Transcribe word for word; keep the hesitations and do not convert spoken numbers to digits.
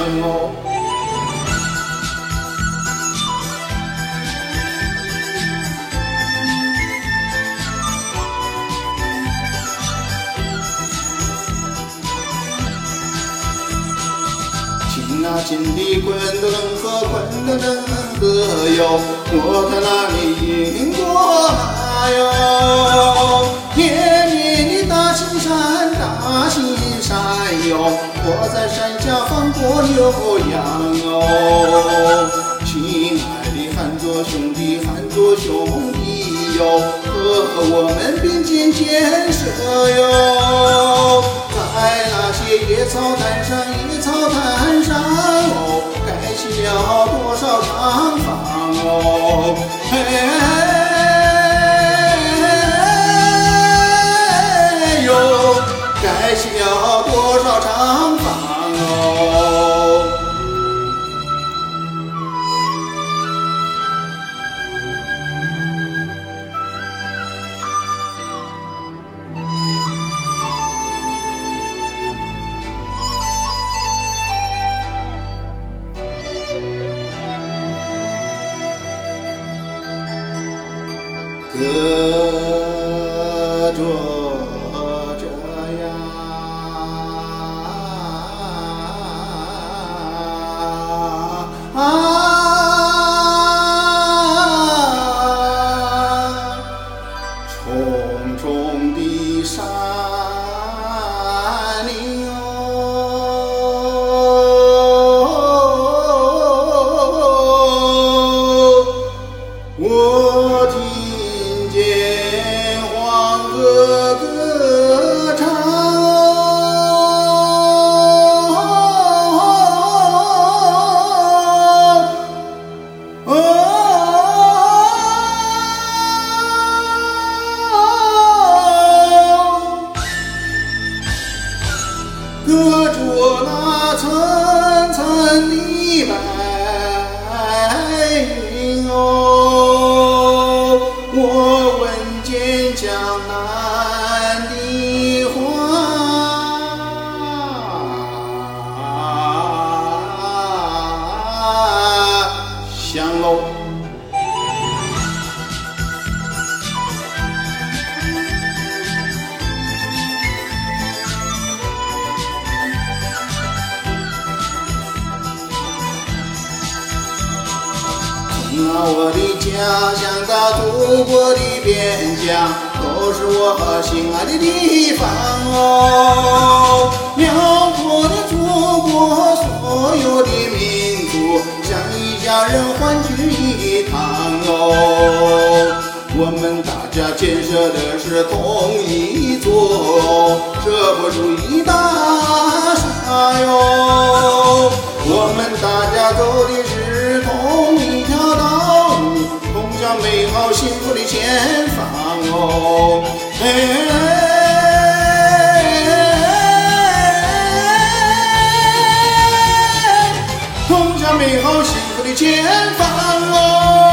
哦。亲啊亲的滚灯河，滚灯灯河哟，我在那里迎过来哟。绵绵的大青山，大青山哟，我在山下放过牛羊哟。亲爱的汉族兄弟，汉族兄弟哟，和我们并肩建设哟。在那些野草滩上，野草滩上哦，盖起了多少厂房哦，嘿呦，盖起了多少厂房哦。隔着这样啊重重的山岭哦，我听见黄河歌唱哦，隔着那层层的白云哦，我闻见江南的花香喽。从啊我的家乡到祖国的边疆，都是我心爱的地方哦。辽阔的祖国，所有的民族像一家人欢聚一堂哦。我们大家建设的是同一座社会主义大厦哟。我们大家走的是同一条道路，通向美好幸福的前方哦。嘿，通向美好幸福的前方哦。